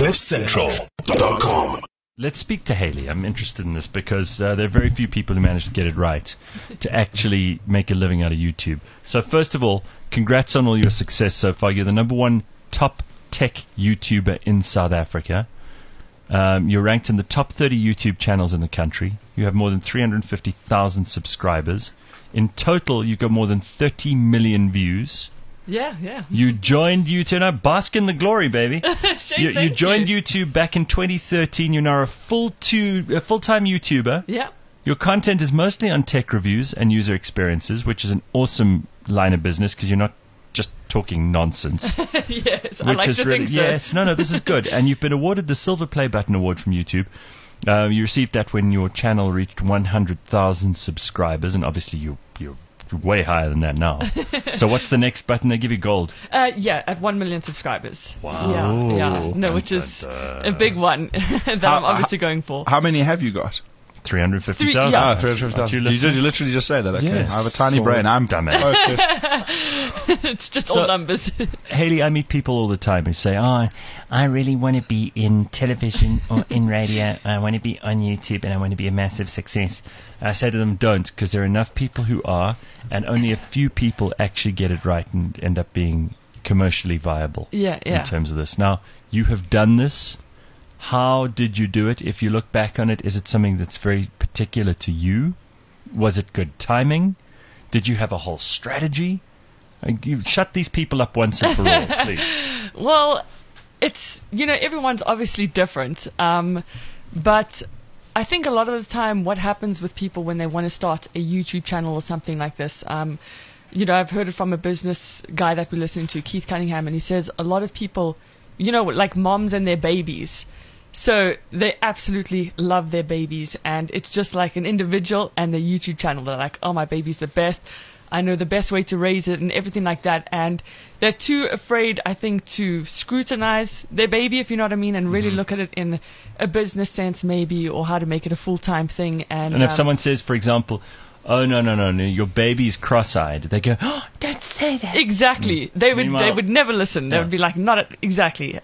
CliffCentral.com. Let's speak to Haley. I'm interested in this because there are very few people who manage to get it right to actually make a living out of YouTube. So first of all, congrats on all your success so far. You're the #1 top tech YouTuber in South Africa. You're ranked in the top 30 YouTube channels in the country. You have more than 350,000 subscribers. In total, you've got more than 30 million views. Yeah. You joined YouTube. Now, bask in the glory, baby. Shane, you joined YouTube back in 2013. You're now a full-time YouTuber. Yeah. Your content is mostly on tech reviews and user experiences, which is an awesome line of business because you're not just talking nonsense. Yes, I like to think so. Yes, no, this is good. And you've been awarded the Silver Play Button Award from YouTube. You received that when your channel reached 100,000 subscribers, and obviously you're way higher than that now. So what's the next button? They give you gold. At 1 million subscribers. Wow. Yeah. No, which is a big one that I'm obviously going for. How many have you got? 350,000. Yeah. 350,000. Did you literally just say that? Okay. Yes. I have a tiny brain. I'm dumbass. It's just all numbers. Haley, I meet people all the time who say, I really want to be in television or in radio. I want to be on YouTube and I want to be a massive success. I say to them, don't, because there are enough people who are, and only a few people actually get it right and end up being commercially viable in terms of this. Now, you have done this. How did you do it? If you look back on it, is it something that's very particular to you? Was it good timing? Did you have a whole strategy? You shut these people up once and for all, please. Well, it's, everyone's obviously different. But I think a lot of the time what happens with people when they want to start a YouTube channel or something like this, I've heard it from a business guy that we listen to, Keith Cunningham, and he says a lot of people, like moms and their babies. So they absolutely love their babies, and it's just like an individual and their YouTube channel. They're like, oh, my baby's the best. I know the best way to raise it and everything like that. And they're too afraid, I think, to scrutinize their baby, if you know what I mean, and really look at it in a business sense maybe, or how to make it a full-time thing. And if someone says, for example, oh, no, your baby's cross-eyed, they go, oh, don't say that. Exactly. They would never listen. They would be like, not exactly.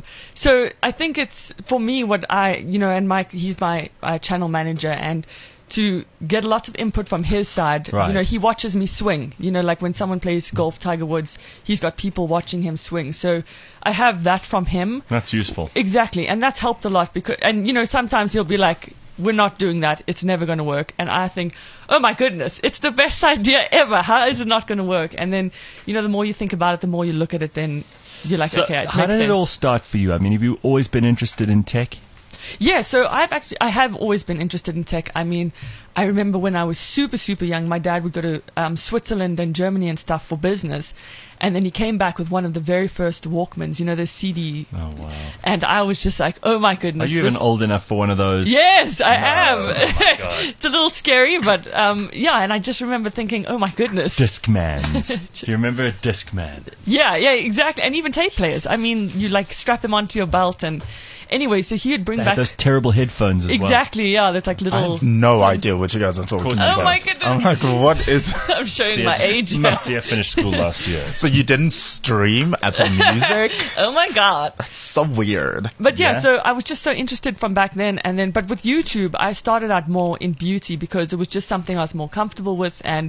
So I think it's, for me, what and Mike, he's my channel manager, and to get lots of input from his side. Right. He watches me swing. Like when someone plays golf, Tiger Woods, he's got people watching him swing. So I have that from him. That's useful. Exactly. And that's helped a lot because, sometimes he'll be like, we're not doing that. It's never going to work. And I think, oh my goodness, it's the best idea ever. How is it not going to work? And then, the more you think about it, the more you look at it, then you're like, okay, it makes sense. How did it all start for you? I mean, have you always been interested in tech? Yeah, so I have always been interested in tech. I mean, I remember when I was super, super young, my dad would go to Switzerland and Germany and stuff for business. And then he came back with one of the very first Walkmans, the CD. Oh, wow. And I was just like, oh, my goodness. Are you even old enough for one of those? Yes, I am. Oh, my God. It's a little scary, but and I just remember thinking, oh, my goodness. Discmans. Do you remember a Discman? Yeah, exactly. And even tape players. I mean, you strap them onto your belt and... Anyway, so he would bring back those terrible headphones as well. Exactly, yeah. There's like little... I have no idea what you guys are talking about. Oh my goodness. I'm like, what is... I'm showing my age. See, I finished school last year. So you didn't stream Apple Music? Oh my God. That's so weird. But yeah, so I was just so interested from back then. But with YouTube, I started out more in beauty because it was just something I was more comfortable with. And,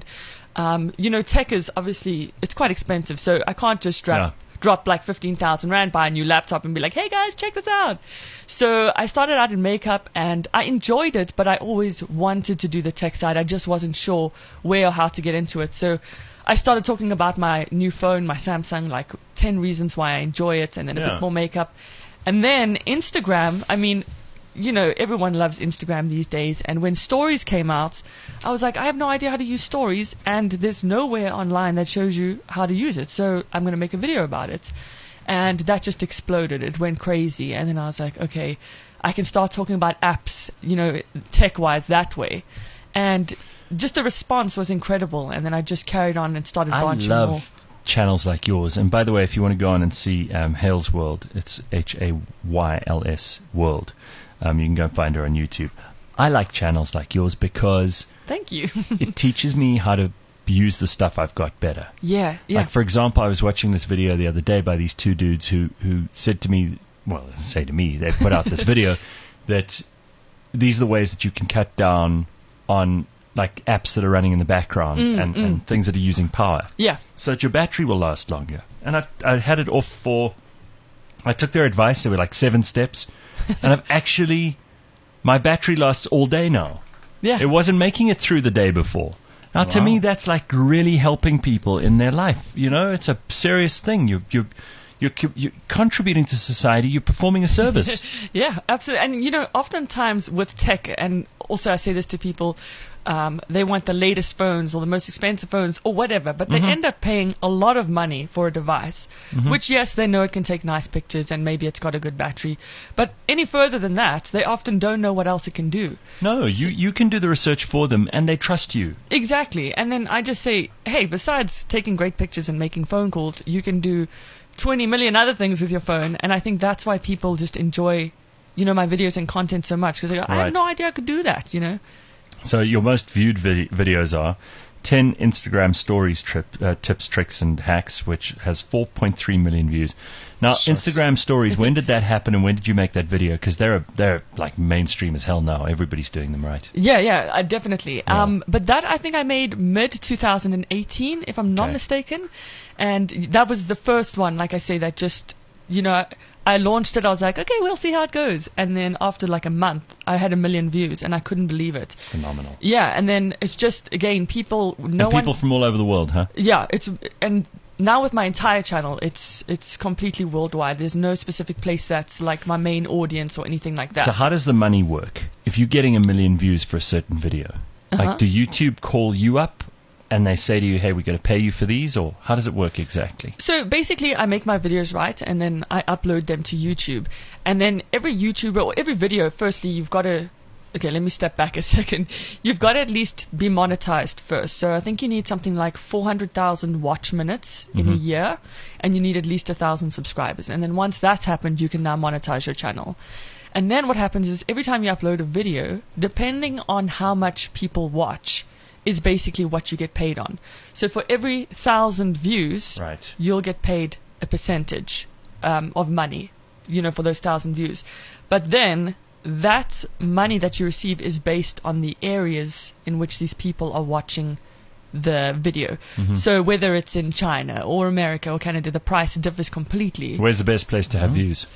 tech is obviously, it's quite expensive. So I can't just drop like 15,000 Rand, buy a new laptop and be like, hey guys, check this out. So I started out in makeup and I enjoyed it, but I always wanted to do the tech side. I just wasn't sure where or how to get into it. So I started talking about my new phone, my Samsung, like 10 reasons why I enjoy it, and then a bit more makeup. And then Instagram, I mean, everyone loves Instagram these days. And when stories came out, I was like, I have no idea how to use stories, and there's nowhere online that shows you how to use it. So I'm going to make a video about it. And that just exploded. It went crazy. And then I was like, okay, I can start talking about apps, tech-wise that way. And just the response was incredible. And then I just carried on and started branching more. I love channels like yours. And by the way, if you want to go on and see Hale's World, it's Hayls World. You can go and find her on YouTube. I like channels like yours because... Thank you. It teaches me how to use the stuff I've got better. Yeah. Like, for example, I was watching this video the other day by these two dudes who said to me, well, say to me, they put out this video that these are the ways that you can cut down on like apps that are running in the background and things that are using power. Yeah. So that your battery will last longer. And I had it off I took their advice. There were like 7 steps. And my battery lasts all day now. Yeah. It wasn't making it through the day before. Now, to me, that's like really helping people in their life. You know, it's a serious thing. You're contributing to society. You're performing a service. Yeah, absolutely. And, you know, oftentimes with tech, and also I say this to people, they want the latest phones or the most expensive phones or whatever, but they end up paying a lot of money for a device, which, yes, they know it can take nice pictures and maybe it's got a good battery. But any further than that, they often don't know what else it can do. No, you can do the research for them and they trust you. Exactly. And then I just say, hey, besides taking great pictures and making phone calls, you can do 20 million other things with your phone. And I think that's why people just enjoy, you know, my videos and content so much, because they go, I had no idea I could do that, you know. So your most viewed videos are 10 Instagram stories tips, tricks, and hacks, which has 4.3 million views. Now, Instagram stories, when did that happen and when did you make that video? Because they're like mainstream as hell now. Everybody's doing them, right? Yeah, definitely. Yeah. But that I think I made mid-2018, if I'm not mistaken. And that was the first one, like I say, that just, you know, I launched it. I was like, okay, we'll see how it goes. And then after like a month, I had 1 million views, and I couldn't believe it. It's phenomenal. Yeah, and then it's just, again, people from all over the world, huh? Yeah, and now with my entire channel, it's completely worldwide. There's no specific place that's like my main audience or anything like that. So how does the money work? If you're getting 1 million views for a certain video, like, do YouTube call you up and they say to you, hey, we're going to pay you for these, or how does it work exactly? So basically, I make my videos, right, and then I upload them to YouTube. And then every YouTuber or every video, firstly, you've got to... Okay, let me step back a second. You've got to at least be monetized first. So I think you need something like 400,000 watch minutes in a year, and you need at least 1,000 subscribers. And then once that's happened, you can now monetize your channel. And then what happens is every time you upload a video, depending on how much people watch, is basically what you get paid on. So for every 1,000 views, you'll get paid a percentage of money, you know, for those 1,000 views. But then that money that you receive is based on the areas in which these people are watching the video. So whether it's in China or America or Canada, the price differs completely. Where's the best place to have views?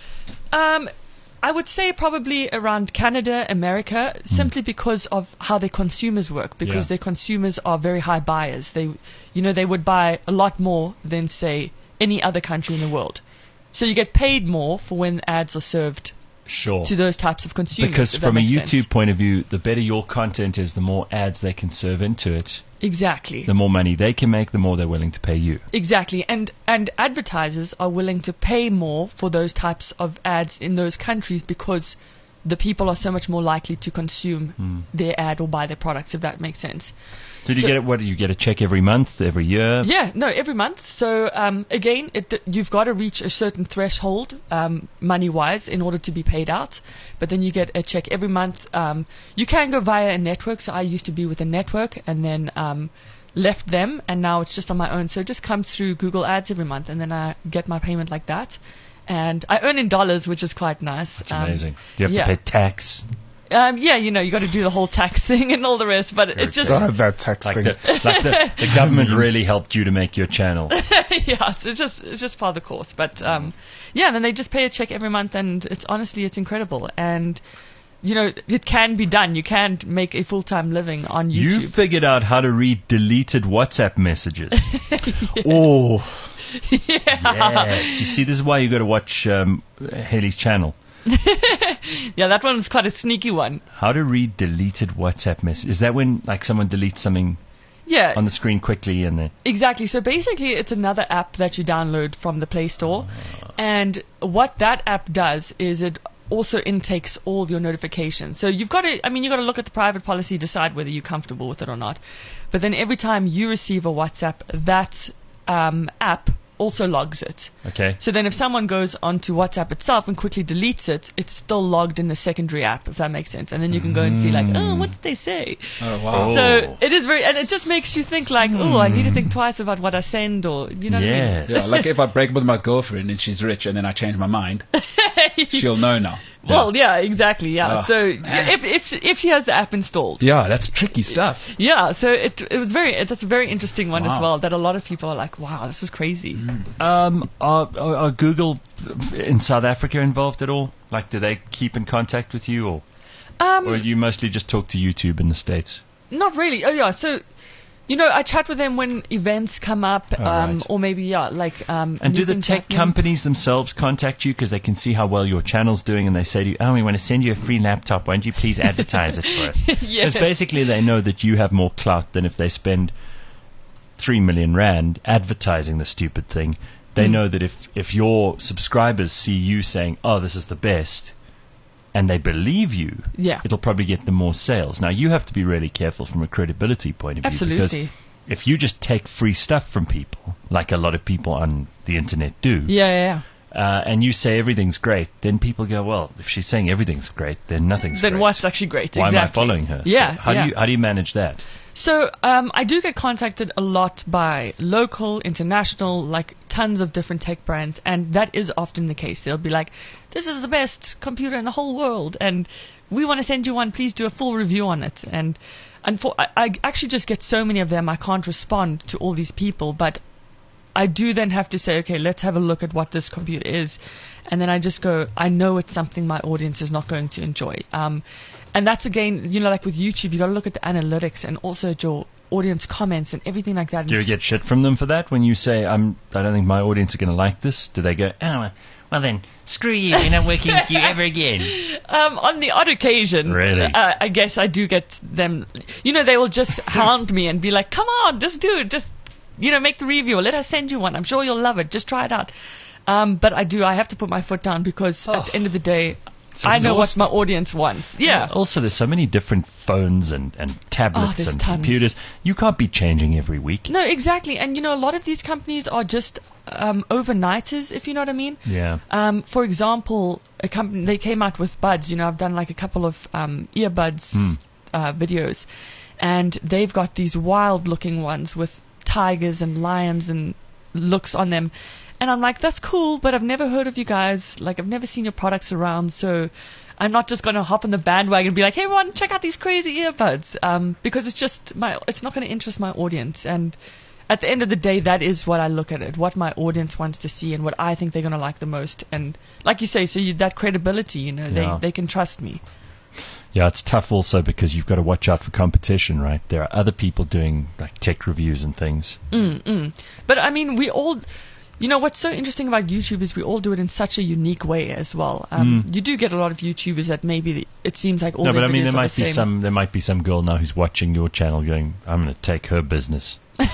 I would say probably around Canada, America, simply because of how their consumers work, because their consumers are very high buyers. They would buy a lot more than, say, any other country in the world. So you get paid more for when ads are served to those types of consumers. Because from a YouTube point of view, the better your content is, the more ads they can serve into it. Exactly. The more money they can make, the more they're willing to pay you. Exactly. And advertisers are willing to pay more for those types of ads in those countries because the people are so much more likely to consume their ad or buy their products, if that makes sense. Did you get it? What do you get? A check every month, every year? Yeah, no, every month. So again, you've got to reach a certain threshold money-wise in order to be paid out. But then you get a check every month. You can go via a network. So I used to be with a network and then left them, and now it's just on my own. So it just comes through Google Ads every month, and then I get my payment like that. And I earn in dollars, which is quite nice. That's amazing. Do you have to pay tax? Yeah, you know, you got to do the whole tax thing and all the rest, but it's just... that tax like thing. The government really helped you to make your channel. Yeah, so it's just part of the course. But, yeah, then they just pay a check every month, and it's incredible. And, you know, it can be done. You can make a full-time living on YouTube. You figured out how to read deleted WhatsApp messages. Yes. Oh. Yeah. Yes. You see, this is why you got to watch Haley's channel. Yeah, that one's quite a sneaky one. How to read deleted WhatsApp messages. Is that when like someone deletes something on the screen quickly and then... Exactly. So basically it's another app that you download from the Play Store. And what that app does is it also intakes all your notifications. So you've got to look at the private policy, decide whether you're comfortable with it or not. But then every time you receive a WhatsApp, that app also logs it. Okay. So then if someone goes onto WhatsApp itself and quickly deletes it, it's still logged in the secondary app, if that makes sense. And then you can go and see like, oh, what did they say? Oh, wow. So it is very, and it just makes you think like, oh, I need to think twice about what I send, or, you know what I mean? Yes. Yeah, like if I break up with my girlfriend and she's rich and then I change my mind, she'll know now. Well, yeah, exactly, yeah. Oh, So man. if she has the app installed. Yeah, that's tricky stuff. Yeah, so it was that's a very interesting one as Wow. well, that a lot of people are like, wow, this is crazy. Are Google in South Africa involved at all? Like, do they keep in contact with you, or you mostly just talk to YouTube in the States? Not really. Oh, yeah, so, you know, I chat with them when events come up, right. or maybe, yeah, like... And new do the things tech happening. companies themselves contact you because they can see how well your channel's doing, and they say to you, oh, we want to send you a free laptop. Why don't you please advertise it for us? Yes. Because basically they know that you have more clout than if they spend 3 million rand advertising the stupid thing. They know that if your subscribers see you saying, oh, this is the best, and they believe you, Yeah. it'll probably get them more sales. Now, you have to be really careful from a credibility point of view. Absolutely. Because if you just take free stuff from people, like a lot of people on the internet do, Yeah. and you say everything's great, then people go, well, if she's saying everything's great, then nothing's Then great. what's actually great? Why exactly. am I following her? Yeah. So how do you manage that? So I do get contacted a lot by local, international, like tons of different tech brands, and that is often the case. They'll be like, this is the best computer in the whole world, and we want to send you one. Please do a full review on it. And I actually just get so many of them, I can't respond to all these people, but I do then have to say, okay, let's have a look at what this computer is. And then I just go, I know it's something my audience is not going to enjoy. And that's, again, you know, like with YouTube, you got to look at the analytics and also at your audience comments and everything like that. Do you get shit from them for that when you say, I don't think my audience are going to like this? Do they go, oh, well then, screw you, we're not working with you ever again? On the odd occasion, Really? I guess I do get them, you know, they will just hound me and be like, come on, just do it, just, you know, make the review, or let us send you one, I'm sure you'll love it, just try it out. But I have to put my foot down, because at the end of the day, I know what my audience wants. Yeah. Also, there's so many different phones and tablets there's and tons. computers. You can't be changing every week. No, exactly. And, you know, a lot of these companies are just overnighters, if you know what I mean. Yeah. For example, a company, they came out with buds. You know, I've done like a couple of earbuds videos, and they've got these wild-looking ones with tigers and lions and looks on them. And I'm like, that's cool, but I've never heard of you guys. Like, I've never seen your products around, so I'm not just going to hop on the bandwagon and be like, hey, everyone, check out these crazy earbuds, because it's just it's not going to interest my audience. And at the end of the day, that is what I look at it, what my audience wants to see and what I think they're going to like the most. And like you say, so that credibility, you know, Yeah. they can trust me. Yeah, it's tough also because you've got to watch out for competition, right? There are other people doing like tech reviews and things. But I mean, we all, you know, what's so interesting about YouTube is we all do it in such a unique way as well. You do get a lot of YouTubers that maybe it seems like all No, their but I mean, videos there might be some girl now who's watching your channel going, I'm going to take her business.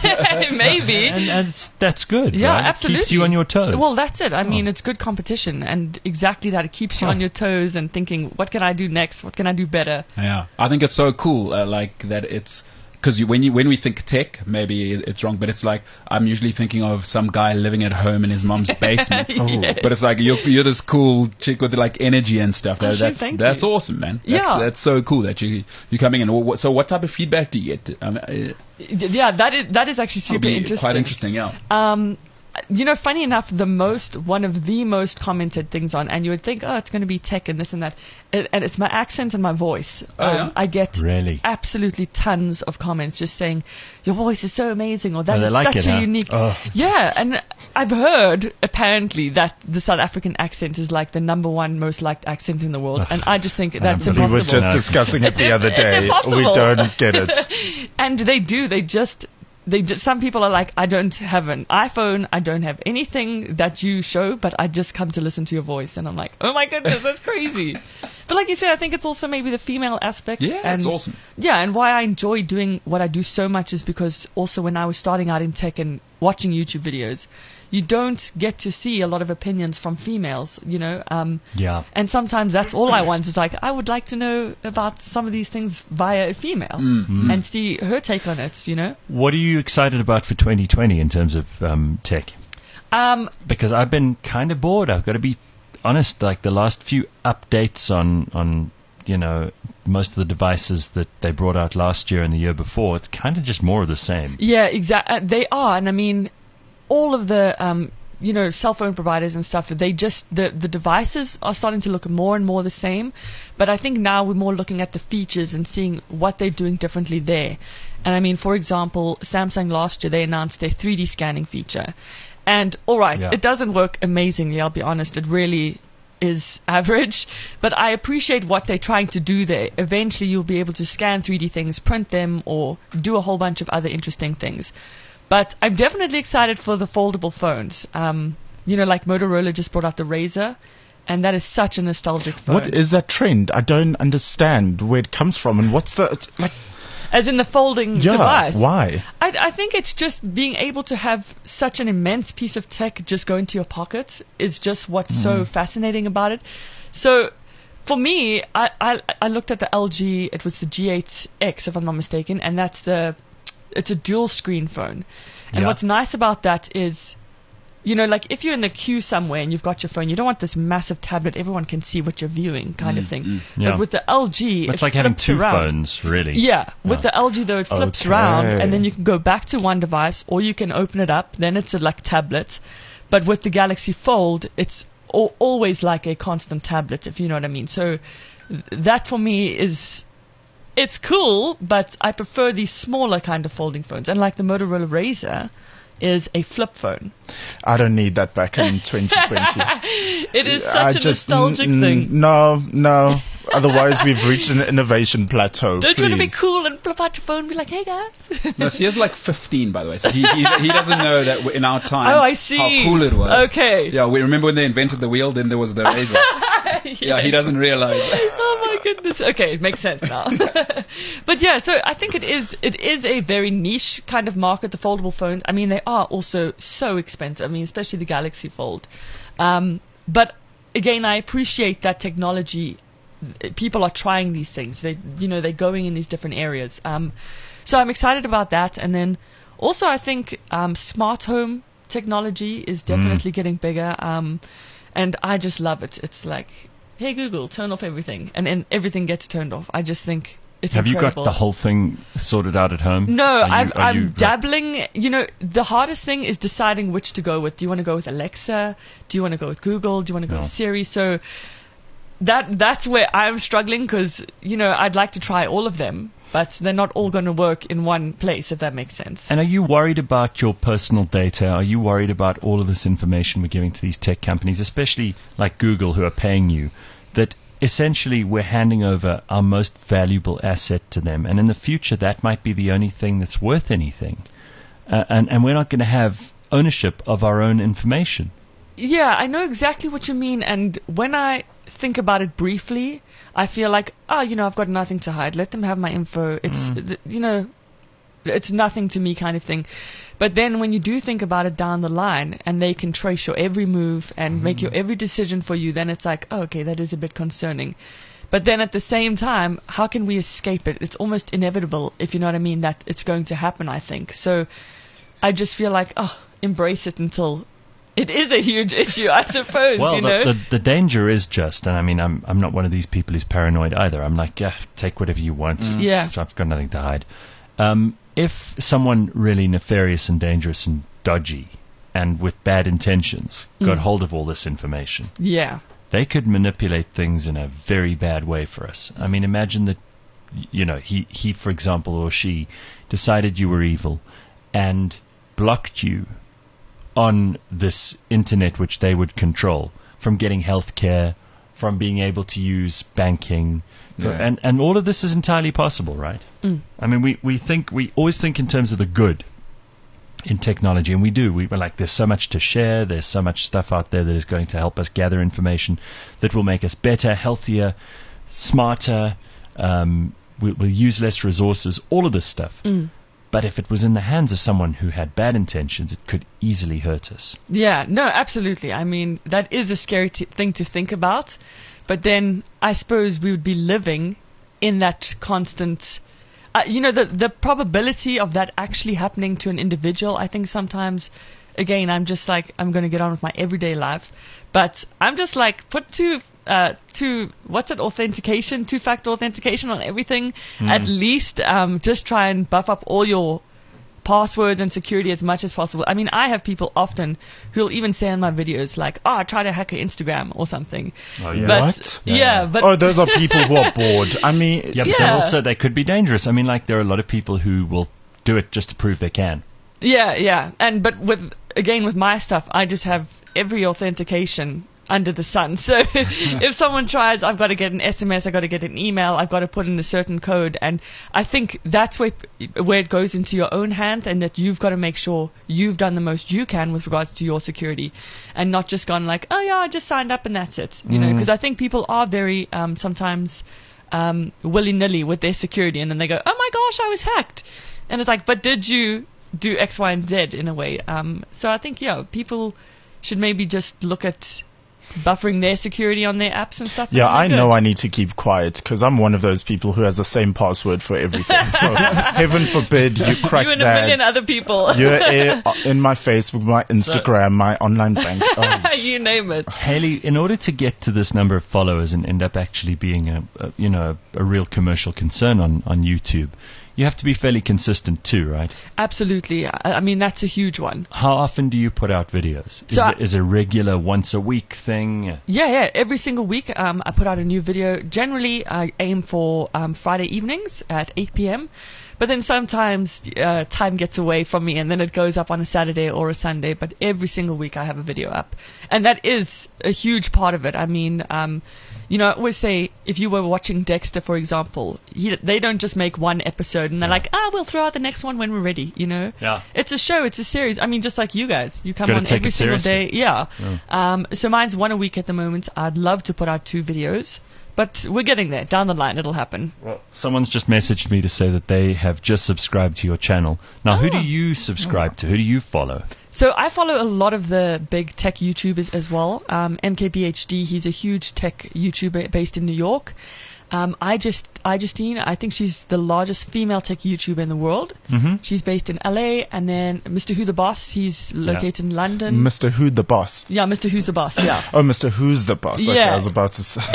maybe. And that's good, Yeah, right? absolutely. It keeps you on your toes. Well, that's it. I mean, it's good competition, and exactly that. It keeps you on your toes and thinking, what can I do next? What can I do better? Yeah, I think it's so cool, like that it's because when we think tech, maybe it's wrong, but it's like I'm usually thinking of some guy living at home in his mom's basement. Yes. But it's like you're this cool chick with like energy and stuff. Oh, shoot, That's you. awesome, man. Yeah. That's so cool that you're coming in. So what type of feedback do you get? Yeah, that is actually super interesting. Quite interesting, yeah. You know, funny enough, one of the most commented things on, and you would think, oh, it's going to be tech and this and that, and it's my accent and my voice. Oh, yeah? I get Really? absolutely tons of comments just saying, your voice is so amazing, or that Oh, they is like such it, a huh? unique. Oh. Yeah, and I've heard apparently that the South African accent is like the #1 most liked accent in the world, and I just think that's We impossible. were just No. discussing it the other It's day. We impossible. don't get it. And they just some people are like, I don't have an iPhone, I don't have anything that you show, but I just come to listen to your voice. And I'm like, oh my goodness, that's crazy. But like you said, I think it's also maybe the female aspect. Yeah, and it's awesome. Yeah, and why I enjoy doing what I do so much is because also when I was starting out in tech and watching YouTube videos, you don't get to see a lot of opinions from females, you know. Yeah. And sometimes that's all I want is like, I would like to know about some of these things via a female and see her take on it, you know. What are you excited about for 2020 in terms of tech? Because I've been kind of bored. I've got to be honest. Like the last few updates on most of the devices that they brought out last year and the year before, it's kind of just more of the same. Yeah, exactly. They are, and I mean, all of the cell phone providers and stuff, they just the devices are starting to look more and more the same. But I think now we're more looking at the features and seeing what they're doing differently there. And I mean, for example, Samsung last year they announced their 3D scanning feature, and all right, it doesn't work amazingly. I'll be honest, it really is average, but I appreciate what they're trying to do there. Eventually you'll be able to scan 3D things, print them, or do a whole bunch of other interesting things. But I'm definitely excited for the foldable phones. Like Motorola just brought out the Razr, and that is such a nostalgic phone. What is that trend? I don't understand where it comes from, and what's the as in the folding device. Why? I think it's just being able to have such an immense piece of tech just go into your pocket is just what's so fascinating about it. So for me, I looked at the LG, it was the G8X if I'm not mistaken, and it's a dual screen phone. And what's nice about that is, like if you're in the queue somewhere and you've got your phone, you don't want this massive tablet everyone can see what you're viewing kind of thing. But with the LG, it's like having two phones, really. Yeah. With the LG though, it flips around and then you can go back to one device or you can open it up. Then it's like tablet. But with the Galaxy Fold, it's always like a constant tablet, if you know what I mean. So that for me it's cool, but I prefer these smaller kind of folding phones. And like the Motorola Razr is a flip phone. I don't need that back in 2020. It is such a nostalgic thing. No. Otherwise, we've reached an innovation plateau. Don't you want to be cool and flip out your phone and be like, hey guys? No, so he has like 15, by the way. So he doesn't know that in our time I see. how cool it was. Okay. Yeah, we remember when they invented the wheel, then there was the Razr. Yeah, he doesn't realize. Oh my goodness. Okay, it makes sense now. But yeah, so I think it is a very niche kind of market, the foldable phones. I mean, they are also so expensive. I mean, especially the Galaxy Fold. But again, I appreciate that technology. People are trying these things. They're going in these different areas. So I'm excited about that. And then also I think smart home technology is definitely getting bigger. And I just love it. It's like, hey Google, turn off everything, and then everything gets turned off. I just think it's incredible. Have you got the whole thing sorted out at home? No, I'm dabbling. The hardest thing is deciding which to go with. Do you want to go with Alexa? Do you want to go with Google? Do you want to go with Siri? So that's where I'm struggling because, I'd like to try all of them, but they're not all going to work in one place, if that makes sense. And are you worried about your personal data? Are you worried about all of this information we're giving to these tech companies, especially like Google, who are paying you, that essentially we're handing over our most valuable asset to them, and in the future that might be the only thing that's worth anything, and we're not going to have ownership of our own information? Yeah, I know exactly what you mean, and when I think about it briefly, I feel like, I've got nothing to hide. Let them have my info. It's, it's nothing to me kind of thing. But then when you do think about it down the line and they can trace your every move and make your every decision for you, then it's like, okay, that is a bit concerning. But then at the same time, how can we escape it? It's almost inevitable, if you know what I mean, that it's going to happen, I think. So I just feel like, embrace it until it is a huge issue, I suppose. Well, the danger is just, and I mean, I'm not one of these people who's paranoid either. I'm like, take whatever you want. Yeah. I've got nothing to hide. If someone really nefarious and dangerous and dodgy and with bad intentions got hold of all this information, they could manipulate things in a very bad way for us. I mean, imagine that, he, for example, or she decided you were evil and blocked you on this internet which they would control, from getting health care, from being able to use banking, and all of this is entirely possible, right? I mean, we always think in terms of the good in technology, and we do. We're like, there's so much to share, there's so much stuff out there that is going to help us gather information that will make us better, healthier, smarter, we'll use less resources, all of this stuff. But if it was in the hands of someone who had bad intentions, it could easily hurt us. Yeah, no, absolutely. I mean, that is a scary thing to think about. But then I suppose we would be living in that constant... the probability of that actually happening to an individual, I think sometimes again, I'm just like, I'm going to get on with my everyday life. But I'm just like, put authentication, two-factor authentication on everything. At least just try and buff up all your passwords and security as much as possible. I mean, I have people often who'll even say in my videos like, I try to hack an Instagram or something. Oh, yeah. But, What? Yeah, but Oh, those are people who are bored. I mean, Yeah, but they could be dangerous. I mean, like, there are a lot of people who will do it just to prove they can. yeah. But with my stuff, I just have every authentication under the sun. So if someone tries, I've got to get an SMS, I've got to get an email, I've got to put in a certain code. And I think that's where it goes into your own hands, and that you've got to make sure you've done the most you can with regards to your security, and not just gone like, oh yeah, I just signed up and that's it. You know, because I think people are very sometimes willy-nilly with their security, and then they go, oh my gosh, I was hacked. And it's like, but did you do X, Y, and Z in a way? So I think, people should maybe just look at buffering their security on their apps and stuff. Yeah, I know I need to keep quiet because I'm one of those people who has the same password for everything. So heaven forbid you crack you and that. a million other people. You're in my Facebook, my Instagram, my online bank. Oh. You name it. Haley, in order to get to this number of followers and end up actually being a real commercial concern on YouTube, you have to be fairly consistent too, right? Absolutely. I mean, that's a huge one. How often do you put out videos? Is it a regular once a week thing? Yeah. Every single week, I put out a new video. Generally, I aim for Friday evenings at 8 p.m. But then sometimes time gets away from me, and then it goes up on a Saturday or a Sunday. But every single week I have a video up. And that is a huge part of it. I mean, I always say, if you were watching Dexter, for example, they don't just make one episode and they're like, we'll throw out the next one when we're ready, Yeah. It's a show, it's a series. I mean, just like you guys. You come Gotta on take every it single seriously. day. Yeah. So mine's one a week at the moment. I'd love to put out 2 videos. But we're getting there. Down the line, it'll happen. Well, someone's just messaged me to say that they have just subscribed to your channel. Now, who do you subscribe to? Who do you follow? So I follow a lot of the big tech YouTubers as well. MKBHD, he's a huge tech YouTuber based in New York. Justine, I think she's the largest female tech YouTuber in the world. Mm-hmm. She's based in LA. And then Mr. Who the Boss, he's located in London. Mr. Who the Boss. Yeah, Mr. Who's the Boss, yeah. Oh, Mr. Who's the Boss. Okay, Yeah. I was about to say.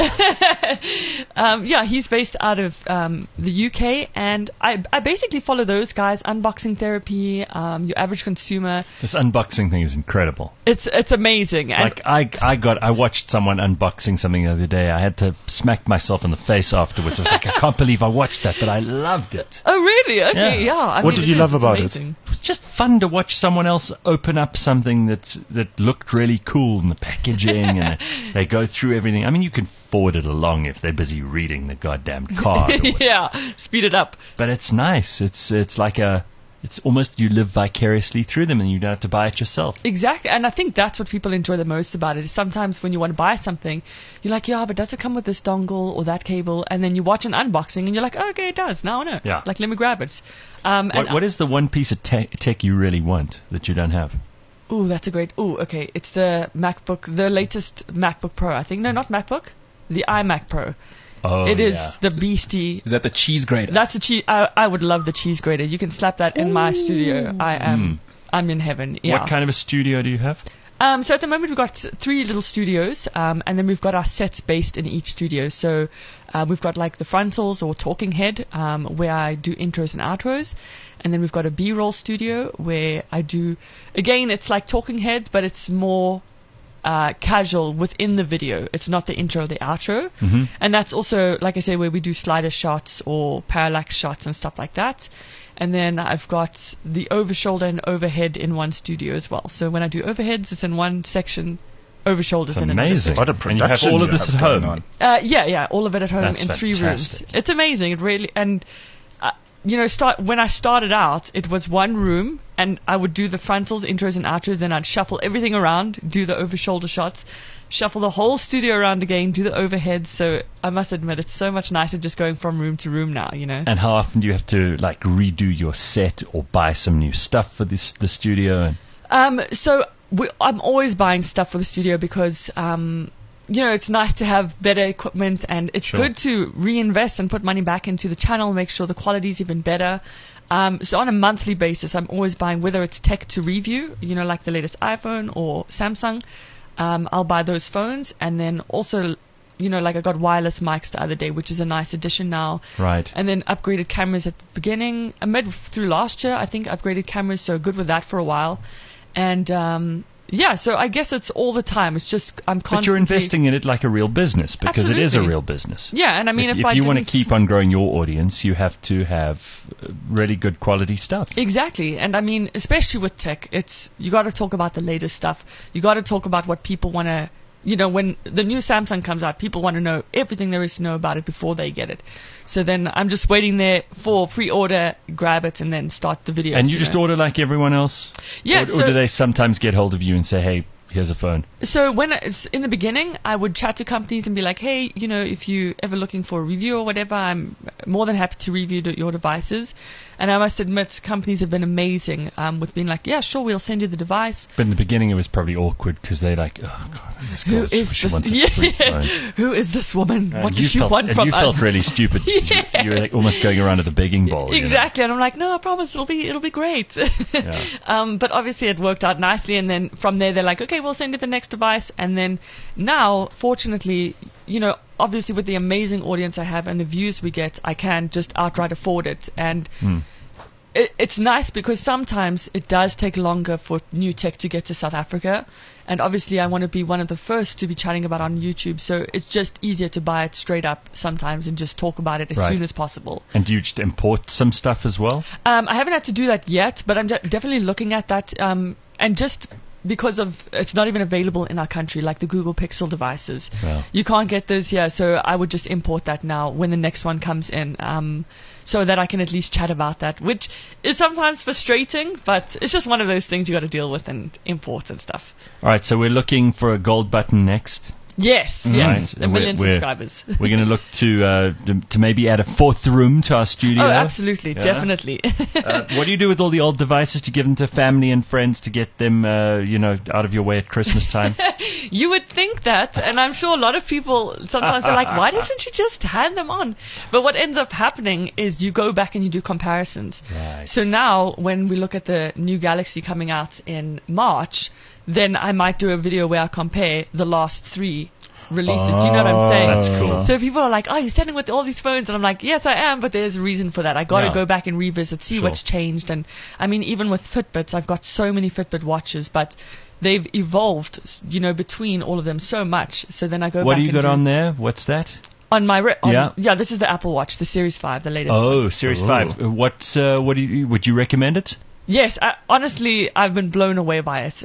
He's based out of the UK, and I basically follow those guys. Unboxing Therapy, Your Average Consumer. This unboxing thing is incredible. It's amazing. And Like I watched someone unboxing something the other day. I had to smack myself in the face afterwards. I was like, I can't believe I watched that, but I loved it. oh, really? Okay, Yeah. yeah. I What mean, did you love it's about it? amazing. It was just fun to watch someone else open up something that looked really cool in the packaging, and they go through everything. I mean, you can forward it along if they're busy reading the goddamn card. Or whatever. Yeah, speed it up. But it's nice. It's like it's almost you live vicariously through them, and you don't have to buy it yourself. Exactly, and I think that's what people enjoy the most about it. Is sometimes when you want to buy something, you're like, yeah, but does it come with this dongle or that cable? And then you watch an unboxing, and you're like, oh, okay, it does. Now I know. Yeah. Like, let me grab it. What is the one piece of tech you really want that you don't have? Ooh, that's a great. Ooh, okay. It's the MacBook, the latest MacBook Pro. I think no, not MacBook, the iMac Pro. Oh, It is yeah. the beastie. Is that the cheese grater? That's the cheese. I would love the cheese grater. You can slap that in my studio. I'm in heaven. Yeah. What kind of a studio do you have? So at the moment we've got 3 little studios, and then we've got our sets based in each studio. So we've got like the frontals or talking head, where I do intros and outros, and then we've got a B-roll studio where I do, again, it's like talking heads, but it's more casual within the video. It's not the intro or the outro. Mm-hmm. And that's also, like I say, where we do slider shots or parallax shots and stuff like that. And then I've got the over shoulder and overhead in one studio as well. So when I do overheads, it's in one section, over shoulders It's in another amazing. What a And you have production all of you this have at home. going on. Yeah, all of it at home That's in 3 rooms. fantastic. It's amazing. It really, and when I started out, it was one room, and I would do the frontals, intros, and outros. Then I'd shuffle everything around, do the over shoulder shots, shuffle the whole studio around again, do the overheads. So I must admit, it's so much nicer just going from room to room now. And how often do you have to like redo your set or buy some new stuff for the studio? So I'm always buying stuff for the studio because, it's nice to have better equipment, and it's Sure. good to reinvest and put money back into the channel, make sure the quality's even better. So on a monthly basis, I'm always buying, whether it's tech to review, like the latest iPhone or Samsung. I'll buy those phones, and then also, like I got wireless mics the other day, which is a nice addition now. Right. And then upgraded cameras at the beginning. Through last year, I think, upgraded cameras, so good with that for a while. And so I guess it's all the time. It's just I'm constantly. But you're investing in it like a real business, because Absolutely. It is a real business. Yeah, and I mean, if you want to keep on growing your audience, you have to have really good quality stuff. Exactly, and I mean, especially with tech, you got to talk about the latest stuff. You got to talk about what people want to. When the new Samsung comes out, people want to know everything there is to know about it before they get it. So then I'm just waiting there for pre-order, grab it, and then start the video. And you just order like everyone else? Yeah. Or do they sometimes get hold of you and say, hey, here's a phone? So when it's in the beginning, I would chat to companies and be like, hey, if you're ever looking for a review or whatever, I'm more than happy to review your devices. And I must admit, companies have been amazing with being like, yeah, sure, we'll send you the device. But in the beginning, it was probably awkward because they're like, oh, God, this girl, she wants a free phone. Who is this woman? What does she want and from you us? felt really stupid. Yes. You were like almost going around at the begging bowl. Exactly. And I'm like, no, I promise it'll be great. Yeah. But obviously it worked out nicely. And then from there, they're like, okay, we'll send you the next device. And then now, fortunately, obviously with the amazing audience I have and the views we get, I can just outright afford it. And it's nice because sometimes it does take longer for new tech to get to South Africa. And obviously I want to be one of the first to be chatting about it on YouTube. So it's just easier to buy it straight up sometimes and just talk about it as soon as possible. And do you just import some stuff as well? I haven't had to do that yet, but I'm definitely looking at that. And just because of it's not even available in our country, like the Google Pixel devices. Wow. You can't get those here, so I would just import that now when the next one comes in, so that I can at least chat about that, which is sometimes frustrating, but it's just one of those things you got to deal with and import and stuff. All right, so we're looking for a gold button next. Yes, Right. a million subscribers. We're going to look to maybe add a fourth room to our studio. Oh, absolutely, definitely. What do you do with all the old devices? Do you give them to family and friends to get them, out of your way at Christmas time? You would think that, and I'm sure a lot of people sometimes are like, why doesn't you just hand them on? But what ends up happening is you go back and you do comparisons. Right. So now, when we look at the new Galaxy coming out in March, then I might do a video where I compare the last 3 releases. Do you know what I'm saying? That's cool. So people are like, oh, you're standing with all these phones. And I'm like, yes, I am, but there's a reason for that. I got to go back and revisit, see what's changed. And I mean, even with Fitbits, I've got so many Fitbit watches, but they've evolved, between all of them so much. So then I go back and What do you got on there? What's that? On my this is the Apple Watch, the Series 5, the latest. Oh, Series 5. Would you recommend it? Yes, honestly, I've been blown away by it.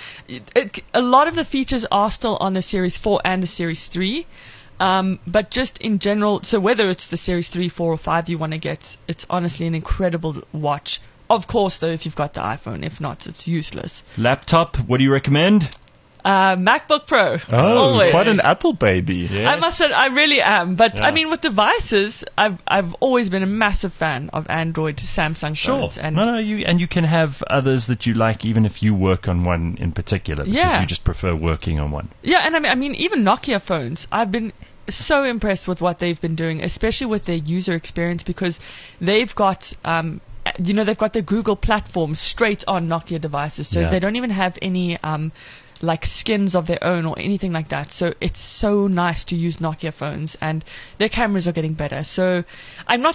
A lot of the features are still on the Series 4 and the Series 3, but just in general, so whether it's the Series 3, 4, or 5 you want to get, it's honestly an incredible watch. Of course, though, if you've got the iPhone. If not, it's useless. Laptop, what do you recommend? MacBook Pro. Oh, always. Quite an Apple baby. Yes. I must say, I really am. But I mean, with devices, I've always been a massive fan of Android, Samsung phones. And you can have others that you like, even if you work on one in particular, because you just prefer working on one. Yeah, and I mean, even Nokia phones, I've been so impressed with what they've been doing, especially with their user experience, because they've got they've got the Google platform straight on Nokia devices, so they don't even have any like skins of their own or anything like that. So it's so nice to use Nokia phones, and their cameras are getting better. So I'm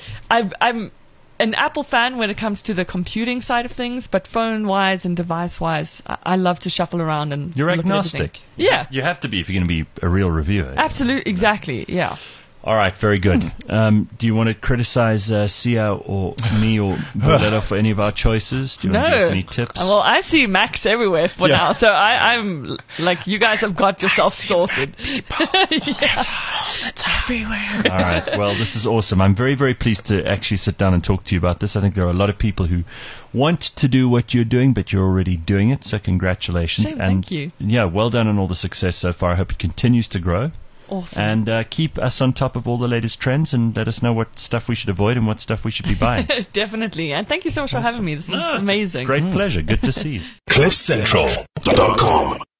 an Apple fan when it comes to the computing side of things, but phone-wise and device-wise, I love to shuffle around and You're look agnostic. At everything. Yeah. You have to be if you're going to be a real reviewer. Absolutely, exactly, yeah. All right, very good. Do you want to criticize Sia or me or Boletta for any of our choices? Do you want to give us any tips? Well, I see Max everywhere for now, so I'm like, you guys have got yourself sorted. It's everywhere. All right, well, this is awesome. I'm very, very pleased to actually sit down and talk to you about this. I think there are a lot of people who want to do what you're doing, but you're already doing it, so congratulations. Thank you. Yeah, well done on all the success so far. I hope it continues to grow. Awesome. And keep us on top of all the latest trends and let us know what stuff we should avoid and what stuff we should be buying. Definitely. And thank you so much for having me. This is amazing. Great pleasure. Good to see you. CliffCentral.com